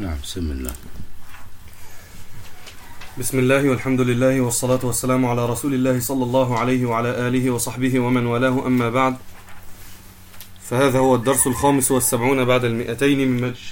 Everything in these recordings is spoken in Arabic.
نعم. بسم الله. بسم الله والحمد لله والصلاة والسلام على رسول الله صلى الله عليه وعلى آله وصحبه ومن والاه، أما بعد، فهذا هو الدرس 75 بعد 200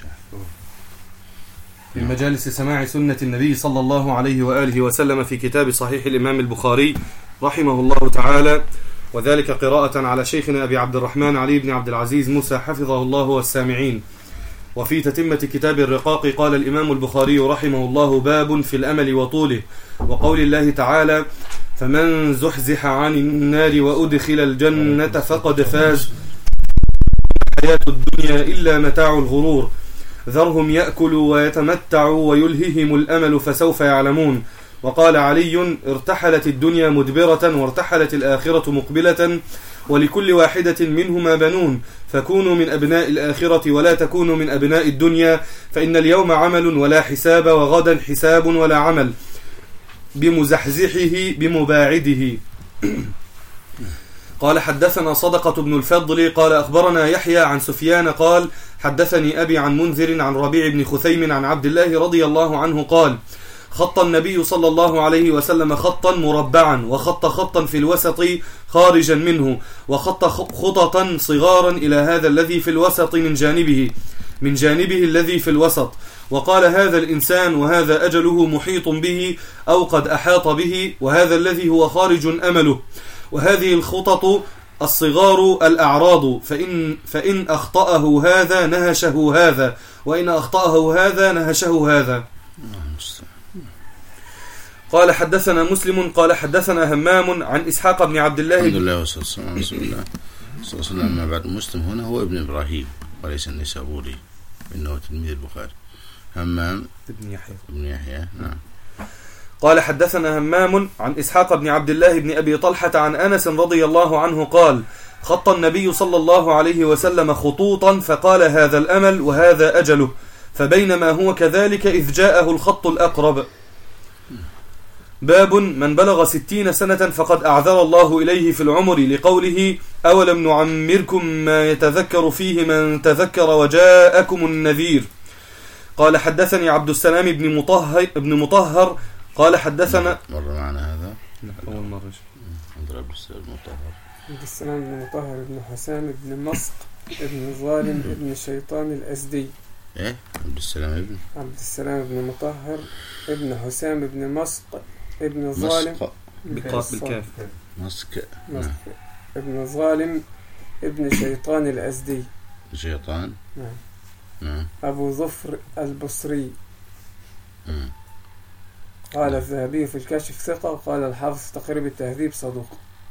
من مجالس سماع سنة النبي صلى الله عليه وآله وسلم في كتاب صحيح الإمام البخاري رحمه الله تعالى، وذلك قراءة على شيخنا أبي عبد الرحمن علي بن عبد العزيز موسى حفظه الله والسامعين. وفي تتمة كتاب الرقاق قال الإمام البخاري رحمه الله: باب في الأمل وطوله، وقول الله تعالى: فمن زحزح عن النار وأدخل الجنة فقد فاز، الحياة الدنيا إلا متاع الغرور، ذرهم يأكلوا ويتمتعوا ويلههم الأمل فسوف يعلمون. وقال علي: ارتحلت الدنيا مدبرة وارتحلت الآخرة مقبلة، ولكل واحدة منهما بنون، فكونوا من أبناء الآخرة ولا تكونوا من أبناء الدنيا، فإن اليوم عمل ولا حساب، وغدا حساب ولا عمل، بمزحزحه بمباعده. قال: حدثنا صدقة بن الفضل قال أخبرنا يحيى عن سفيان قال: حدثني أبي عن منذر عن ربيع بن خثيم عن عبد الله رضي الله عنه قال: خط النبي صلى الله عليه وسلم خطا مربعا، وخط خطا في الوسط خارجا منه، وخط خططا صغارا إلى هذا الذي في الوسط من جانبه الذي في الوسط، وقال: هذا الإنسان وهذا أجله محيط به أو قد أحاط به، وهذا الذي هو خارج أمله، وهذه الخطط الصغار الأعراض، فإن أخطأه هذا نهشه هذا، وإن أخطأه هذا نهشه هذا. قال: حدثنا مسلم قال حدثنا همام عن إسحاق بن عبد الله. الحمد لله والصلاة والسلام على رسول الله صلى الله عليه وسلم. ما بعد، مسلم هنا هو ابن إبراهيم وليس النسابوري، إنه تلميذ البخاري. همام ابن يحيى. نعم. قال: حدثنا همام عن إسحاق بن عبد الله بن أبي طلحة عن أنس رضي الله عنه قال: خط النبي صلى الله عليه وسلم خطوطا، فقال: هذا الأمل وهذا أجله، فبينما هو كذلك إذ جاءه الخط الأقرب. باب من بلغ 60 سنة فقد أعذر الله إليه في العمر، لقوله: أولم نعمركم ما يتذكر فيه من تذكر وجاءكم النذير. قال: حدثني عبد السلام بن مطهر قال حدثنا. مر معنا هذا أول مرة. عبد السلام بن مطهر بن حسام بن مسق بن ظالم بن شيطان الأزدي. إيه؟ عبد السلام بن مطهر ابن حسام بن مسق ابن ظالم بالكاف مسك ابن ظالم ابن شيطان الأزدي. شيطان. نعم. أبو ظفر البصري. قال الذهبي في الكشف ثقة، وقال الحافظ في تقريب التهذيب صدوق.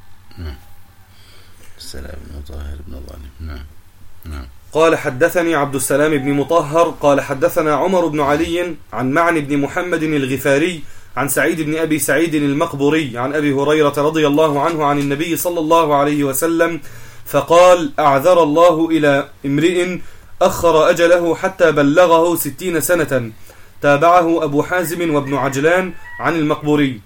السلام بن مطهر بن ظالم. نعم. قال: حدثني عبد السلام بن مطهر قال حدثنا عمر بن علي عن معن بن محمد الغفاري عن سعيد بن أبي سعيد المقبوري عن أبي هريرة رضي الله عنه عن النبي صلى الله عليه وسلم فقال: أعذر الله إلى امرئ أخر أجله حتى بلغه 60 سنة. تابعه أبو حازم وابن عجلان عن المقبوري.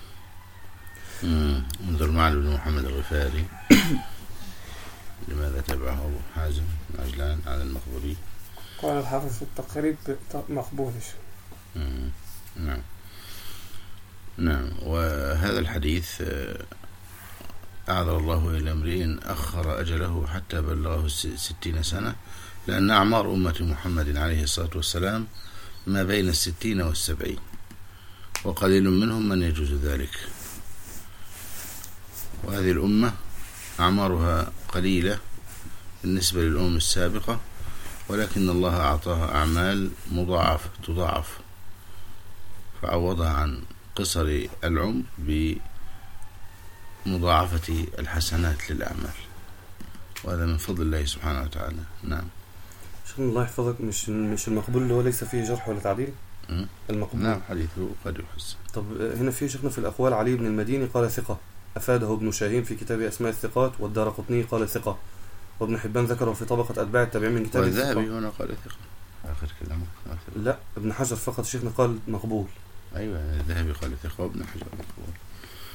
انظر معن بن محمد الغفاري. لماذا تابعه أبو حازم بن عجلان على المقبوري؟ قال الحافظ في التقريب مقبولش. نعم. وهذا الحديث: أعذر الله إلى امرئ أخر أجله حتى بلغه 60 سنة، لأن أعمار أمة محمد عليه الصلاة والسلام ما بين 60 و70، وقليل منهم من يجوز ذلك. وهذه الأمة أعمارها قليلة بالنسبة للأمم السابقة، ولكن الله أعطاها أعمال مضاعفة تضاعف، فعوضها عن قصر العمر بمضاعفة الحسنات للأعمال، وهذا من فضل الله سبحانه وتعالى. نعم. شكرا الله يحفظك. مش المقبول اللي هو ليس فيه جرح ولا تعديل؟ المقبول. نعم، حديثه قد يحسن. طب هنا في شيخنا في الأقوال: علي بن المديني قال ثقة، أفاده ابن شاهين في كتاب أسماء الثقات، والدارقطني قال ثقة، وابن حبان ذكره في طبقة أتباع التابعين من كتاب الذهبي هنا قال ثقة آخر كلامه. لا، ابن حجر فقط شيخنا قال مقبول. أيوة، الذهبي قال ثقة وابن حجر مقبول،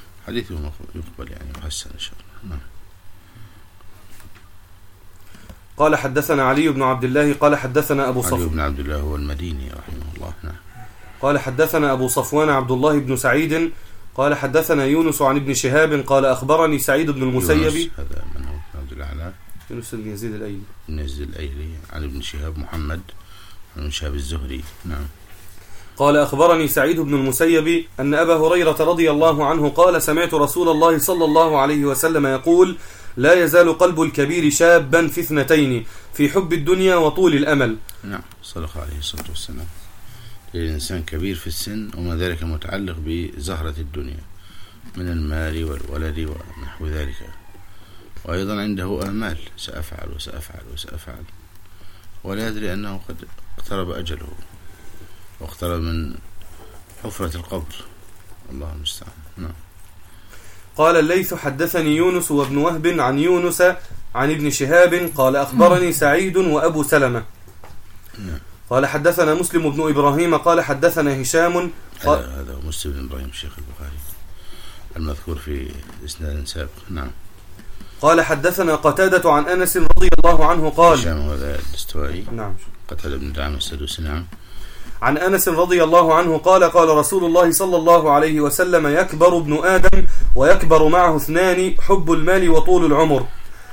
حديثه يقبل يعني، وحسن إن شاء الله. نعم. قال حدثنا علي بن عبد الله قال حدثنا أبو صفوان. علي بن عبد الله هو المديني رحمه الله. نعم. قال حدثنا أبو صفوان عبد الله بن سعيد قال حدثنا يونس عن ابن شهاب قال أخبرني سعيد بن المسيب. هذا من هو عبد الأعلى؟ يونس بن يزيد الأيلي. بن يزيد الأيلي عن ابن شهاب محمد بن شهاب الزهري. نعم. قال أخبرني سعيد بن المسيب أن أبا هريرة رضي الله عنه قال سمعت رسول الله صلى الله عليه وسلم يقول لا يزال قلب الكبير شابا في اثنتين في حب الدنيا وطول الأمل. نعم صدق عليه الصلاة والسلام. الإنسان كبير في السن وما ذلك متعلق بزهرة الدنيا من المال والولد ونحو ذلك، وأيضا عنده آمال سأفعل وسأفعل وسأفعل، ولا يدري أنه قد اقترب أجله واقترب من حفرة القبر. الله المستعان. نعم. قال الليث حدثني يونس وابن وهب عن يونس عن ابن شهاب قال أخبرني سعيد وأبو سلمة. قال حدثنا مسلم بن إبراهيم قال حدثنا هشام. هذا هو مسلم بن إبراهيم الشيخ البخاري المذكور في إسناد سابق. نعم. قال حدثنا قتادة عن أنس رضي الله عنه قال هشام هذا الاستوائي. نعم. قتادة بن دعامة السدوسي. نعم. عن أنس رضي الله عنه قال قال رسول الله صلى الله عليه وسلم يكبر ابن آدم ويكبر معه اثنان حب المال وطول العمر.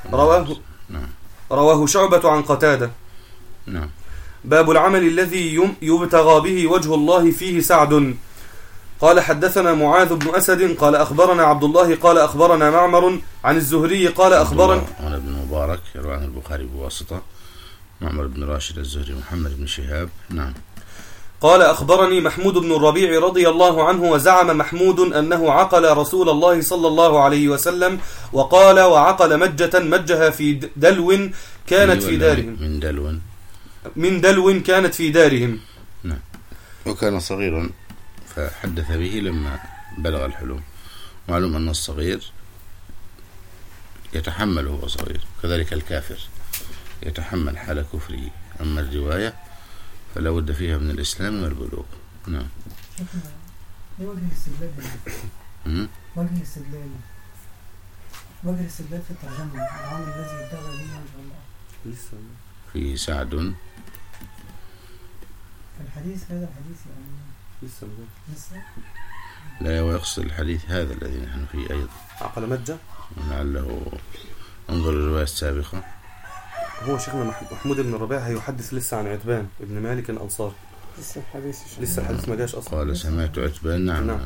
رواه شعبة عن قتادة. نعم. باب العمل الذي يبتغى به وجه الله فيه سعد. قال حدثنا معاذ بن أسد قال أخبرنا عبد الله قال أخبرنا معمر عن الزهري قال أخبرنا أنا بن مبارك يروي عن البخاري بواسطة معمر بن راشد الزهري محمد بن شهاب. نعم. قال أخبرني محمود بن الربيع رضي الله عنه وزعم محمود أنه عقل رسول الله صلى الله عليه وسلم وقال وعقل مجة مجها في دلو كانت في دارهم. من دلو كانت في دارهم. نعم. وكان صغيرا فحدث به لما بلغ الحلم. معلوم أن الصغير يتحمل وهو صغير، كذلك الكافر يتحمل حال كفره. أما الرواية فلا بد فيها من الإسلام والبلوغ. نعم. وجه الاستدلال وجه الاستدلال في الترجمة العمل الذي يبتغى به وجه الله فيه سعد الحديث. هذا الحديث يعني لسه لا، ويقصد الحديث هذا الذي نحن فيه أيضا عقل مجة. لعله انظر الرواية السابقة. هو شيخنا محمود بن الربيع هيحدث لسه عن عتبان ابن مالك الأنصاري. لسه الحديث ما جاش أصلا. قال سمعت عتبان. نعم.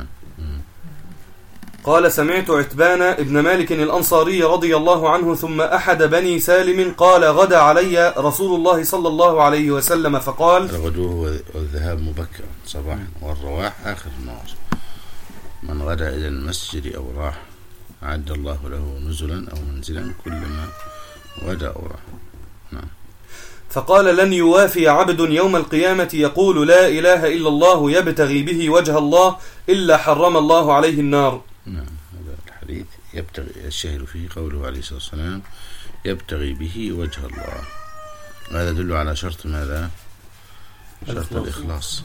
قال سمعت عتبان ابن مالك الأنصاري رضي الله عنه ثم أحد بني سالم قال غدا علي رسول الله صلى الله عليه وسلم فقال الغدو والذهاب مبكرا صباحا والرواح آخر النهار. من غدا إلى المسجد أو راح أعد الله له نزلا أو منزلا كلما غدا أو راح. نعم. فقال لن يوافي عبد يوم القيامة يقول لا إله إلا الله يبتغي به وجه الله إلا حرم الله عليه النار. نعم. هذا الحديث يبتغي الشهر فيه قوله عليه الصلاة والسلام يبتغي به وجه الله. وهذا يدل على شرط ماذا؟ شرط الإخلاص.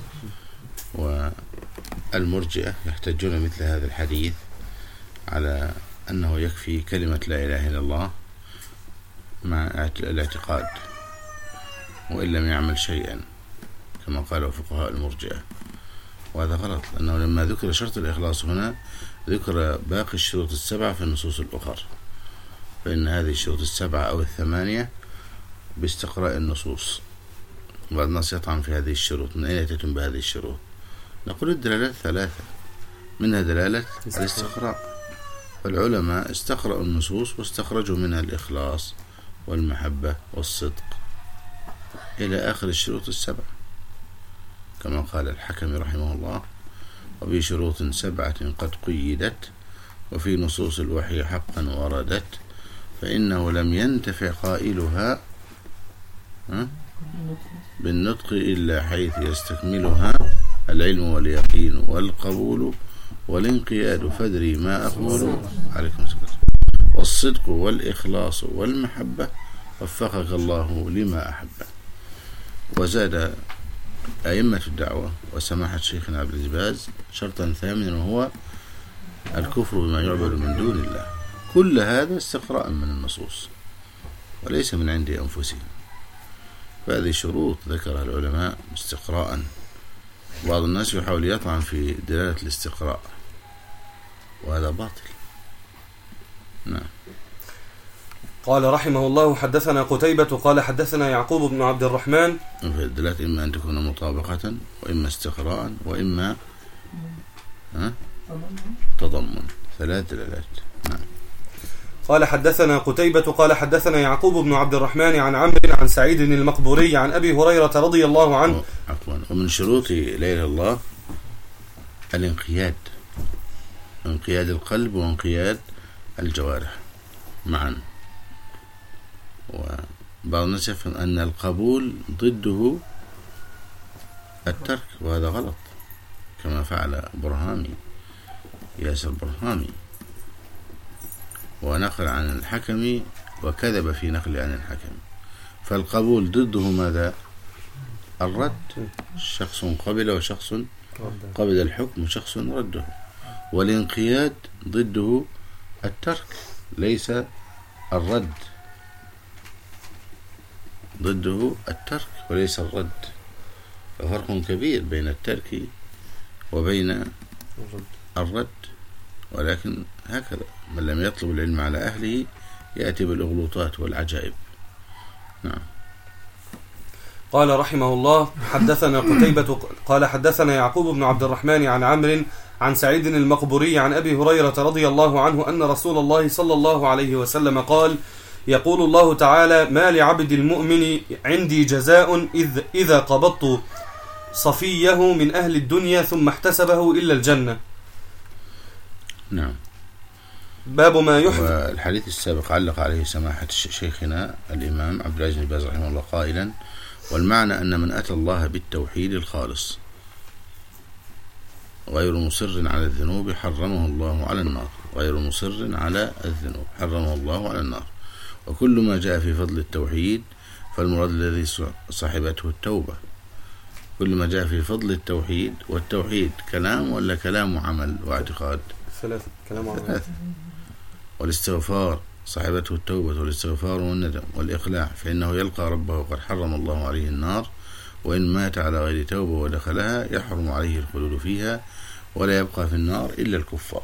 والمرجئة يحتجون مثل هذا الحديث على أنه يكفي كلمة لا إله إلا الله مع الاعتقاد وإن لم يعمل شيئا كما قالوا فقهاء المرجئة، وهذا غلط. أنه لما ذكر شرط الإخلاص هنا ذكر باقي الشروط السبعة في النصوص الأخرى، فإن هذه الشروط السبعة أو الثمانية باستقراء النصوص. بعض الناس يطعن في هذه الشروط، من أين أتيتم بهذه الشروط؟ نقول الدلالات ثلاثة، منها دلالة الاستقراء، فالعلماء استقرأوا النصوص واستخرجوا منها الإخلاص والمحبة والصدق إلى آخر الشروط السبعة، كما قال الحكم رحمه الله وبشروط سبعة قد قيدت وفي نصوص الوحي حقا وردت فإنه لم ينتفع قائلها بالنطق إلا حيث يستكملها العلم واليقين والقبول والانقياد فادري ما أقول عليكم السلام والصدق والإخلاص والمحبة وفقك الله لما أحبه. وزاد أئمة الدعوة وسماحة شيخنا عبد العزيز شرطا ثامنا وهو الكفر بما يعبد من دون الله. كل هذا استقراء من النصوص وليس من عند أنفسهم. فهذه شروط ذكرها العلماء استقراء. بعض الناس يحاول يطعن في دلالة الاستقراء وهذا باطل. نعم. قال رحمه الله حدثنا قتيبة قال حدثنا يعقوب بن عبد الرحمن. الدلالة إما أن تكون مطابقة وإما استقراء وإما تضمن، 3 دلالات. نعم. قال حدثنا قتيبة قال حدثنا يعقوب بن عبد الرحمن عن عمرو عن سعيد المقبوري عن أبي هريرة رضي الله عنه. ومن شروط لا إله إلا الله الانقياد، انقياد القلب وانقياد الجوارح معا. وبعض الناس يفهم أن القبول ضده الترك، وهذا غلط، كما فعل برهامي ياسر برهامي ونقل عن الحكم وكذب في نقل عن الحكم. فالقبول ضده ماذا؟ الرد، شخص قبل وشخص قبل الحكم وشخص رده. والانقياد ضده الترك ليس الرد، ضده الترك وليس الرد. ففرق كبير بين الترك وبين الرد. ولكن هكذا من لم يطلب العلم على أهله يأتي بالأغلوطات والعجائب. نعم. قال رحمه الله حدثنا قتيبة قال حدثنا يعقوب بن عبد الرحمن عن عمرو عن سعيد المقبوري عن أبي هريرة رضي الله عنه أن رسول الله صلى الله عليه وسلم قال: يقول الله تعالى: ما لعبد المؤمن عندي جزاء إذا قبضت صفيه من أهل الدنيا ثم احتسبه إلا الجنة. نعم. باب ما يحب. والحديث السابق علق عليه سماحة شيخنا الإمام عبد العزيز بن باز رحمه الله قائلا: والمعنى أن من أتى الله بالتوحيد الخالص غير مصر على الذنوب حرمه الله على النار، غير مصر على الذنوب حرمه الله على النار. وكل ما جاء في فضل التوحيد فالمراد الذي صاحبته التوبة. كل ما جاء في فضل التوحيد، والتوحيد كلام ولا كلام وعمل واعتقاد؟ 3 كلام وعمل. والاستغفار صاحبته التوبة والاستغفار والندم والإقلاع، فإنه يلقى ربه قد حرم الله عليه النار، وإن مات على غير توبة ودخلها يحرم عليه الخلود فيها ولا يبقى في النار إلا الكفار.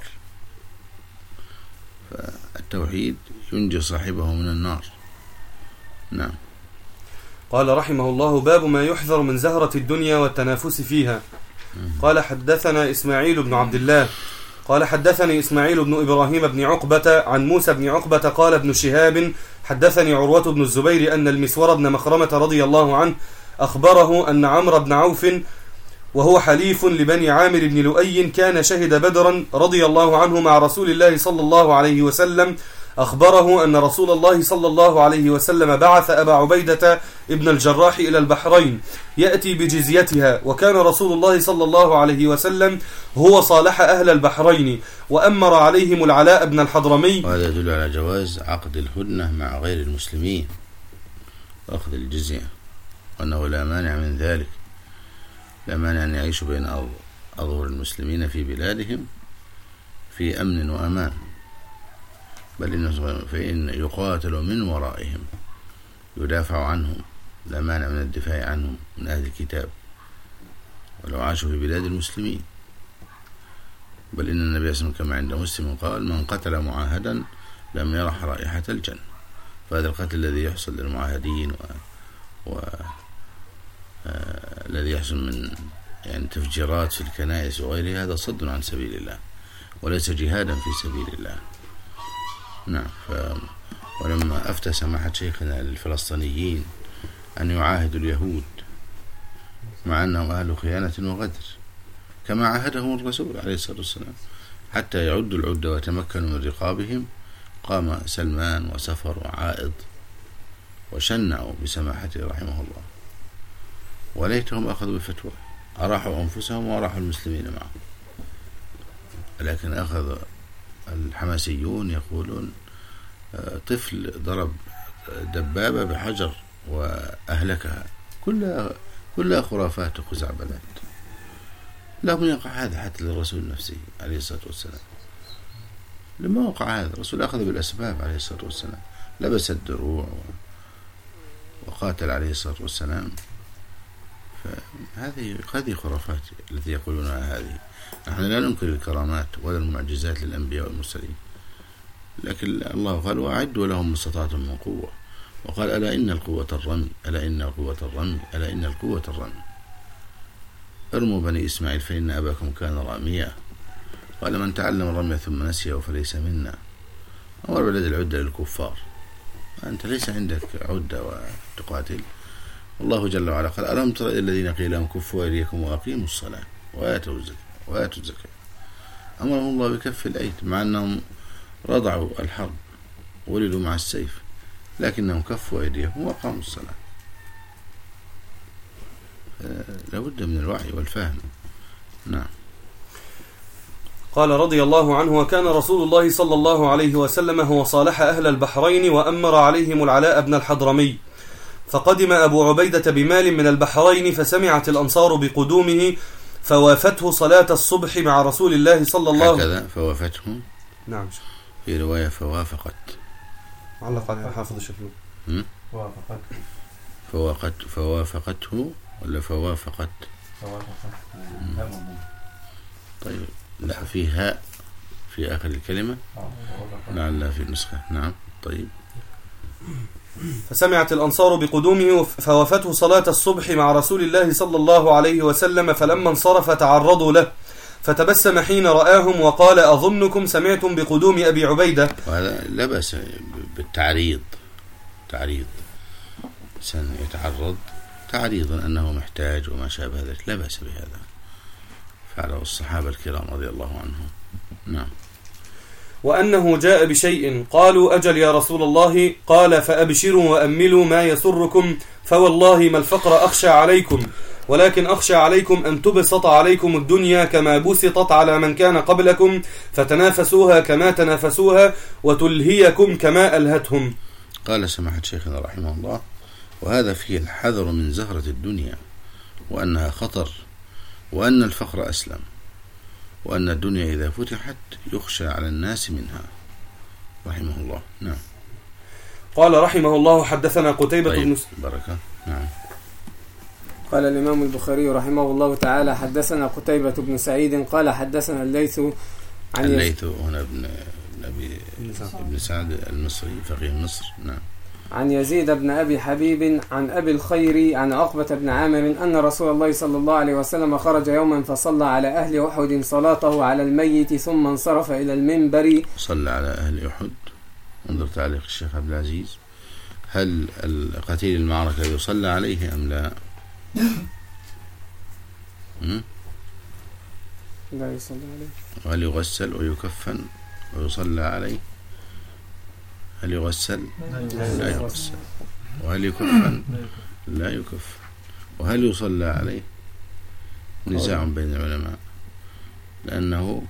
فالتوحيد ينجي صاحبه من النار. نعم. قال رحمه الله: باب ما يحذر من زهرة الدنيا والتنافس فيها. قال حدثنا إسماعيل بن عبد الله قال حدثني إسماعيل بن إبراهيم بن عقبة عن موسى بن عقبة قال ابن شهاب حدثني عروة بن الزبير أن المسور بن مخرمة رضي الله عنه أخبره أن عمرو بن عوف وهو حليف لبني عامر بن لؤي كان شهد بدرا رضي الله عنه مع رسول الله صلى الله عليه وسلم، أخبره أن رسول الله صلى الله عليه وسلم بعث أبا عبيدة ابن الجراح إلى البحرين يأتي بجزيتها، وكان رسول الله صلى الله عليه وسلم هو صالح أهل البحرين وأمر عليهم العلاء بن الحضرمي. وهذا يدل على جواز عقد الهدنة مع غير المسلمين وأخذ الجزية، وأنه لا مانع من ذلك، لا مانع أن يعيشوا بين أظهر المسلمين في بلادهم في أمن وأمان، بل فإن يقاتلوا من ورائهم يدافع عنهم، لا مانع من الدفاع عنهم من أهل الكتاب ولو عاشوا في بلاد المسلمين. بل إن النبي صلى الله عليه وسلم كما عند مسلم قال: من قتل معاهدا لم يرح رائحة الجنة. فهذا القتل الذي يحصل للمعاهدين الذي يحصل من يعني تفجيرات في الكنائس وغيرها، هذا صد عن سبيل الله وليس جهادا في سبيل الله. نعم. ولما أفتى سماحة شيخنا للفلسطينيين أن يعاهدوا اليهود مع أنهم أهل خيانة وغدر كما عاهدهم الرسول عليه الصلاة والسلام حتى يعدوا العدة وتمكنوا من رقابهم، قام سلمان وسفر وعائض وشنعوا بسماحته رحمه الله، وليتهم أخذوا بفتوى، أراحوا أنفسهم وأراحوا المسلمين معهم. لكن أخذ الحماسيون يقولون طفل ضرب دبابة بحجر وأهلكها، كلها خرافات وخزعبلات. لم يقع هذا حتى للرسول نفسه عليه الصلاة والسلام. لما وقع هذا الرسول أخذ بالأسباب عليه الصلاة والسلام، لبس الدروع وقاتل عليه الصلاة والسلام. فهذه خرافات التي يقولونها هذه. نحن لا ننكر الكرامات ولا المعجزات للأنبياء والمرسلين، لكن الله قال وأعدوا لهم ما استطعتم من قوة، وقال ألا إن القوة الرمي، ألا إن القوة الرمي، ألا إن القوة الرمي. ارموا بني إسماعيل فإن أباكم كان راميا. قال من تعلم الرمي ثم نسيه فليس منا. أمر بلد العدة للكفار، أنت ليس عندك عدة وتقاتل. الله جل وعلا قال ألم تر إلى الذين قيل لهم كفوا أيديكم وأقيموا الصلاة وآتوا الزكاة. أمرهم الله بكف الأيدي، مع أنهم رضعوا الحرب ولدوا مع السيف، لكنهم كفوا أيديهم وأقاموا الصلاة. لابد من الوعي والفهم. نعم. قال رضي الله عنه: وكان رسول الله صلى الله عليه وسلم هو صالح أهل البحرين وأمر عليهم العلاء بن الحضرمي، فقدم أبو عبيدة بمال من البحرين، فسمعت الأنصار بقدومه فوافته صلاة الصبح مع رسول الله صلى الله عليه وسلم. هكذا فوافته. نعم. في رواية فوافقت. علق عليها حافظ الشافعي. فوافقته ولا فوافقت؟ طيب، لا في هاء في آخر الكلمة لعلها في النسخة. نعم. طيب. فسمعت الأنصار بقدومه فوافته صلاة الصبح مع رسول الله صلى الله عليه وسلم، فلما انصرف تعرضوا له، فتبسم حين رآهم وقال: أظنكم سمعتم بقدوم أبي عبيدة. وهذا لا بأس بالتعريض، تعريض إنسان يتعرض تعريضا أنه محتاج وما شابه ذلك، لا بأس بهذا، فعله الصحابة الكرام رضي الله عنهم. نعم. وأنه جاء بشيء، قالوا: أجل يا رسول الله. قال: فأبشروا وأملوا ما يسركم، فوالله ما الفقر أخشى عليكم، ولكن أخشى عليكم أن تبسط عليكم الدنيا كما بسطت على من كان قبلكم، فتنافسوها كما تنافسوها، وتلهيكم كما ألهتهم. قال سماحة شيخنا رحمه الله: وهذا فيه الحذر من زهرة الدنيا، وأنها خطر، وأن الفقر أسلم، وأن الدنيا إذا فتحت يخشى على الناس منها، رحمه الله. نعم. قال رحمه الله: حدثنا قتيبة بن بركة. نعم. قال الإمام البخاري رحمه الله تعالى: حدثنا قتيبة بن سعيد قال حدثنا الليث عن الليث هنا ابن سعد المصري فقيه مصر. نعم. عن يزيد بن أبي حبيب عن أبي الخير عن عقبة بن عامر أن رسول الله صلى الله عليه وسلم خرج يوما فصلى على أهل أحد صلاته على الميت، ثم انصرف إلى المنبر. صلى على أهل أحد. انظر تعليق الشيخ عبد العزيز: هل قتيل المعركة يصلى عليه أم لا؟ لا يصلى عليه. وهل يغسل ويكفن ويصلى عليه؟ هل يغسل؟ لا يغسل. وهل يكفن؟ لا يكفن. وهل يصلى عليه؟ نزاع بين العلماء، لأنه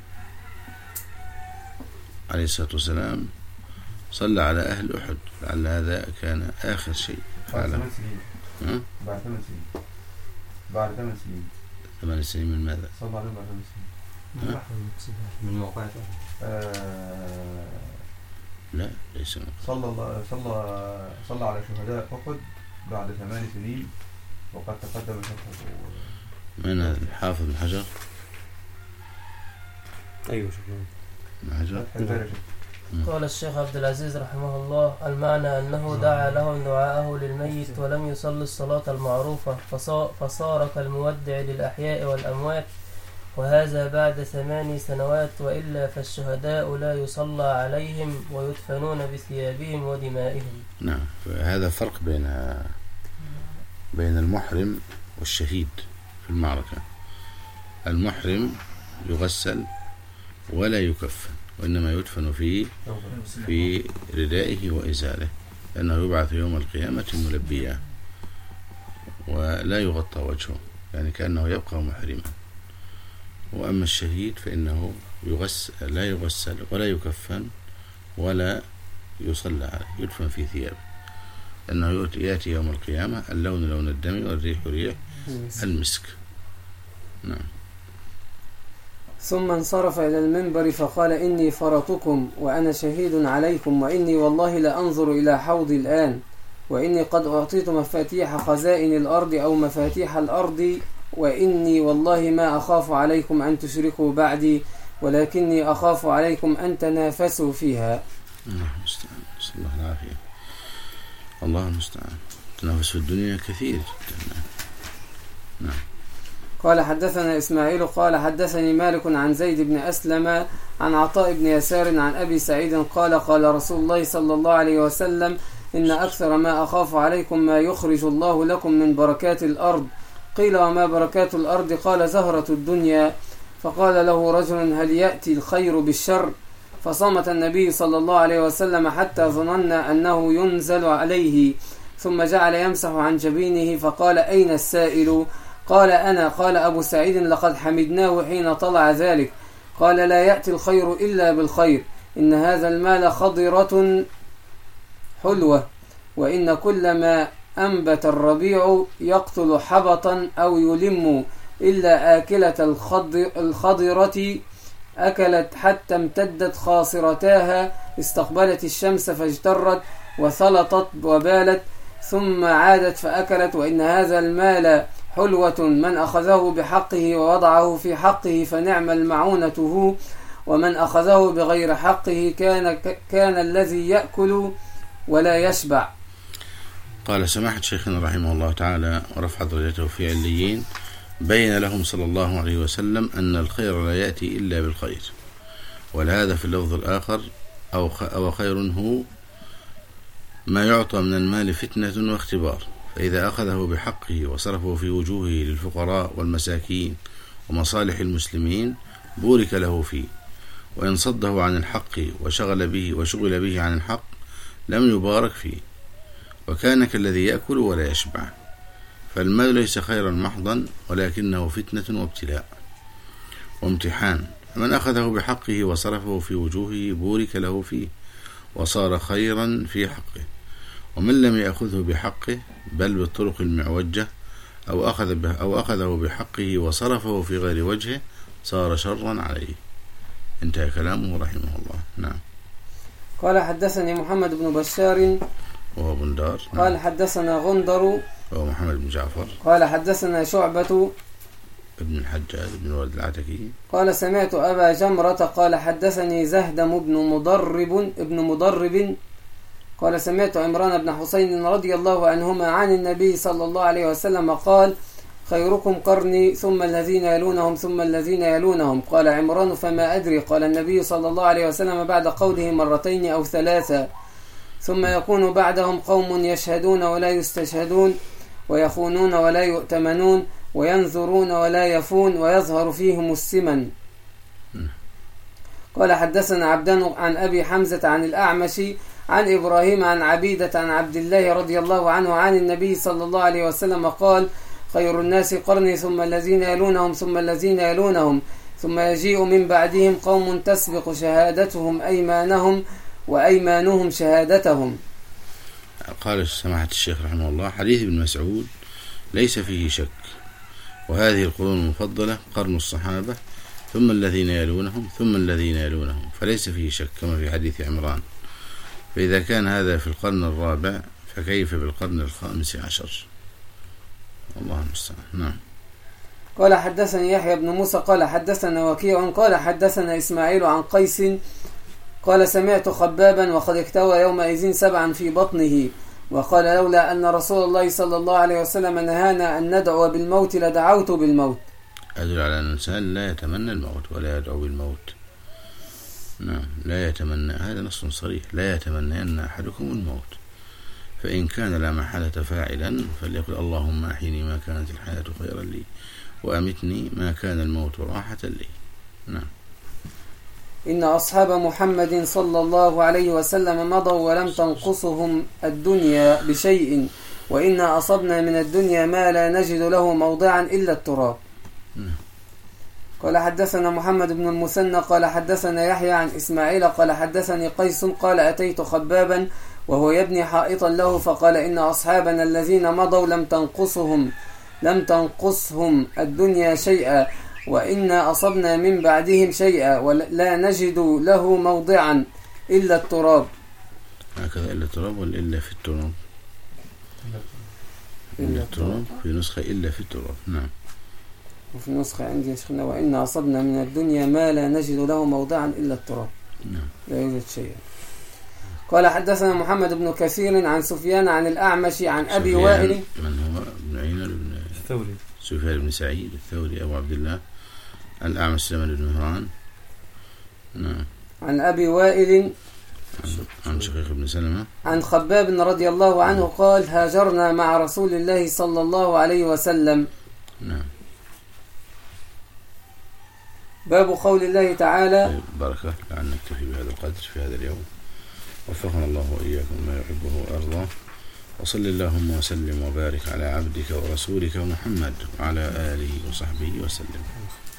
عليه الصلاة والسلام صلى على أهل أحد، لعل هذا كان آخر شيء فعله. بعد 8 سنين. 8 سنين من ماذا؟ صلى عليه بعد 8 سنين من موقعات. لا، ليس صلى على شهداء أحد بعد 8 سنين، وقد تقدم شرحه. من هذا؟ الحافظ بن حجر. أيوة شكرا. بن حجر. قال الشيخ عبد العزيز رحمه الله: المعنى أنه دعا لهم دعاءه للميت ولم يصلي الصلاة المعروفة، فصار كالمودع للأحياء والأموات، وهذا بعد 8 سنوات، وإلا فالشهداء لا يصلى عليهم ويدفنون بثيابهم ودمائهم. نعم. فهذا فرق بين المحرم والشهيد في المعركة. المحرم يغسل ولا يكفن، وإنما يدفن في ردائه وإزاره، لأنه يبعث يوم القيامة ملبيا ولا يغطى وجهه، يعني كأنه يبقى محرما. وأما الشهيد فإنه لا يغسل ولا يكفن ولا يصلى عليه، يدفن في ثيابه، لأنه يأتي يوم القيامة اللون لون الدم والريح ريح المسك. نعم. ثم انصرف إلى المنبر فقال: إني فرطكم وأنا شهيد عليكم، وإني والله لأنظر إلى حوضي الآن، وإني قد أعطيت مفاتيح خزائن الأرض أو مفاتيح الأرض وإني والله ما أخاف عليكم أن تشركوا بعدي ولكني أخاف عليكم أن تنافسوا فيها. الله المستعان. نسأل الله العافية. الله المستعان. تنافس في الدنيا كثير جدا. نعم. قال حدثنا إسماعيل قال حدثني مالك عن زيد بن أسلم عن عطاء بن يسار عن أبي سعيد قال قال رسول الله صلى الله عليه وسلم إن أكثر ما أخاف عليكم ما يخرج الله لكم من بركات الأرض. قيل وما بركات الأرض؟ قال زهرة الدنيا. فقال له رجل هل يأتي الخير بالشر؟ فصمت النبي صلى الله عليه وسلم حتى ظننا أنه ينزل عليه ثم جعل يمسح عن جبينه فقال أين السائل؟ قال أنا. قال أبو سعيد لقد حمدناه حين طلع ذلك. قال لا يأتي الخير إلا بالخير إن هذا المال خضرة حلوة وإن كل ما أنبت الربيع يقتل حبطا أو يلم إلا آكلة الخضرة أكلت حتى امتدت خاصرتاها استقبلت الشمس فاجترت وثلطت وبالت ثم عادت فأكلت وإن هذا المال حلوة من أخذه بحقه ووضعه في حقه فنعم المعونته ومن أخذه بغير حقه كان الذي يأكل ولا يشبع. قال سماحة شيخنا رحمه الله تعالى ورفع درجته في عليين بين لهم صلى الله عليه وسلم أن الخير لا يأتي إلا بالخير ولهذا في اللفظ الآخر أو خير هو ما يعطى من المال فتنة واختبار فإذا أخذه بحقه وصرفه في وجوهه للفقراء والمساكين ومصالح المسلمين بورك له فيه وإن صده عن الحق وشغل به عن الحق لم يبارك فيه وكان كالذي يأكل ولا يشبع فالمال ليس خيرا محضا ولكنه فتنة وابتلاء وامتحان فمن أخذه بحقه وصرفه في وجوهه بورك له فيه وصار خيرا في حقه ومن لم يأخذه بحقه بل بالطرق المعوجة أو أخذه بحقه وصرفه في غير وجهه صار شرا عليه. انتهى كلامه رحمه الله. نعم. قال حدثني محمد بن بشار وهو بندار. قال حدثنا غندر وهو محمد بن جعفر. قال حدثنا شعبة ابن الحجاج بن الولد العتكي. قال سمعت أبا جمرة قال حدثني زهدم بن مضرب قال سمعت عمران بن حسين رضي الله عنهما عن النبي صلى الله عليه وسلم قال خيركم قرني ثم الذين يلونهم ثم الذين يلونهم. قال عمران فما أدري. قال النبي صلى الله عليه وسلم بعد قوله مرتين أو ثلاثة ثم يكون بعدهم قوم يشهدون ولا يستشهدون ويخونون ولا يؤتمنون وينذرون ولا يفون ويظهر فيهم السمن. قال حدثنا عبدان عن أبي حمزة عن الأعمش عن إبراهيم عن عبيدة عن عبد الله رضي الله عنه عن النبي صلى الله عليه وسلم قال خير الناس قرني ثم الذين يلونهم ثم الذين يلونهم ثم يجيء من بعدهم قوم تسبق شهادتهم أيمانهم وأيمانهم شهادتهم. قال سماحة الشيخ رحمه الله حديث ابن مسعود ليس فيه شك وهذه القرون المفضلة قرن الصحابة ثم الذين يلونهم ثم الذين يلونهم فليس فيه شك كما في حديث عمران فإذا كان هذا في القرن الرابع فكيف بالقرن الخامس عشر؟ الله المستعان. نعم. قال حدثني يحيى بن موسى قال حدثنا وكيع قال حدثنا إسماعيل عن قيس قال سمعت خبابا وقد اكتوى يومئذ 7 في بطنه وقال لولا أن رسول الله صلى الله عليه وسلم نهانا أن ندعو بالموت لدعوت بالموت. أدل على أن الإنسان لا يتمنى الموت ولا يدعو بالموت. نعم. لا يتمنى هذا نص صريح لا يتمنى أن أحدكم الموت فإن كان لا محالة فاعلا فليقل اللهم أحيني ما كانت الحياة خيرا لي وأمتني ما كان الموت راحة لي. نعم. إن أصحاب محمد صلى الله عليه وسلم مضوا ولم تنقصهم الدنيا بشيء وإنا أصبنا من الدنيا ما لا نجد له موضعا إلا التراب. قال حدثنا محمد بن المثنى قال حدثنا يحيى عن إسماعيل قال حدثني قيس قال أتيت خبابا وهو يبني حائطا له فقال إن أصحابنا الذين مضوا لم تنقصهم الدنيا شيئا وإنا أصبنا من بعدهم شيئا ولا نجد له موضعا إلا التراب. هكذا إلا التراب ولا إلا في التراب؟ إلا التراب، في نسخة إلا في التراب. نعم. وفي نسخة عندي يا شيخنا وإن أصبنا من الدنيا ما لا نجد له موضعا إلا التراب. نعم. لا يوجد شيء. قال حدثنا محمد بن كثير عن سفيان عن الأعمش عن أبي وائل. من هو؟ ابن عيينة بن الثوري. سفيان بن سعيد الثوري أبو عبد الله. الأعمش سليمان بن مهران. نعم. عن أبي وائل عن شقيق بن سلمة عن خباب رضي الله عنه قال هاجرنا مع رسول الله صلى الله عليه وسلم. نعم. باب قول الله تعالى. بركة. لعل نكتفي بهذا القدر في هذا اليوم. وفقنا الله وإياكم ما يحبه ويرضاه. وصل اللهم وسلم وبارك على عبدك ورسولك محمد وعلى آله وصحبه وسلم.